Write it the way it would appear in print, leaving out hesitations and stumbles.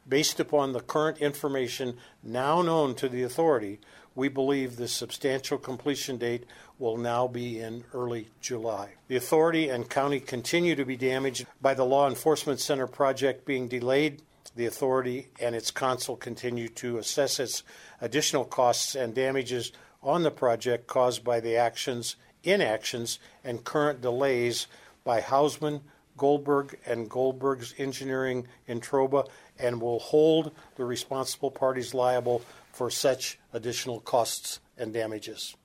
Based upon the current information now known to the authority, we believe the substantial completion date will now be in early July. The authority and county continue to be damaged by the Law Enforcement Center project being delayed. The authority and its council continue to assess its additional costs and damages on the project caused by the inactions, and current delays by Hausman, Goldberg, and Goldberg's Engineering in Troba, and will hold the responsible parties liable for such additional costs and damages.